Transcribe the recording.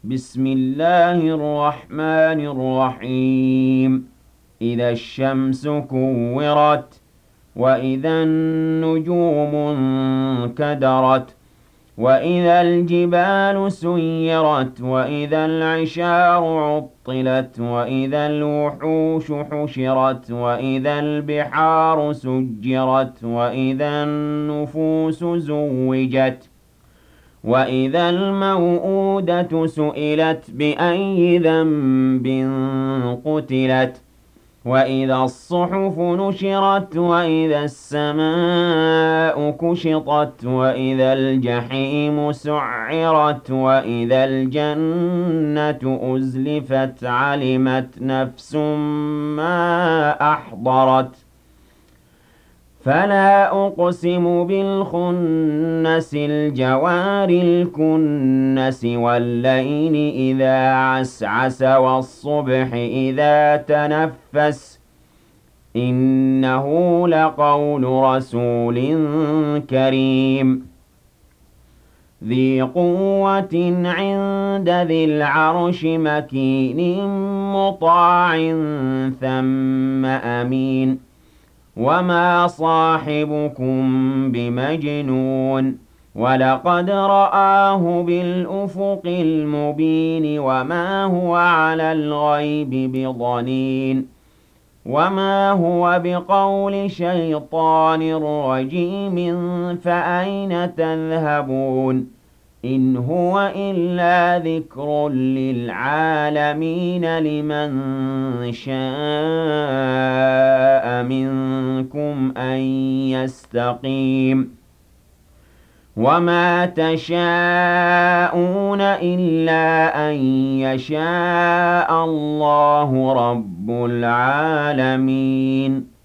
بسم الله الرحمن الرحيم. إذا الشمس كورت، وإذا النجوم انكدرت، وإذا الجبال سيرت، وإذا العشار عطلت، وإذا الوحوش حشرت، وإذا البحار سجرت، وإذا النفوس زوجت، وإذا الموءودة سئلت بأي ذنب قتلت، وإذا الصحف نشرت، وإذا السماء كشطت، وإذا الجحيم سعرت، وإذا الجنة أزلفت، علمت نفس ما أحضرت. فلا أقسم بالخنس الجوار الكنس، والليل إذا عسعس، والصبح إذا تنفس. إنه لقول رسول كريم ذي قوة عند ذي العرش مكين مطاع ثم أمين. وما صاحبكم بمجنون، ولقد رآه بالأفق المبين، وما هو على الغيب بضنين، وما هو بقول شيطان رجيم. فأين تذهبون؟ إن هو إلا ذكر للعالمين، لمن شاء منكم أن يستقيم. وما تشاءون إلا أن يشاء الله رب العالمين.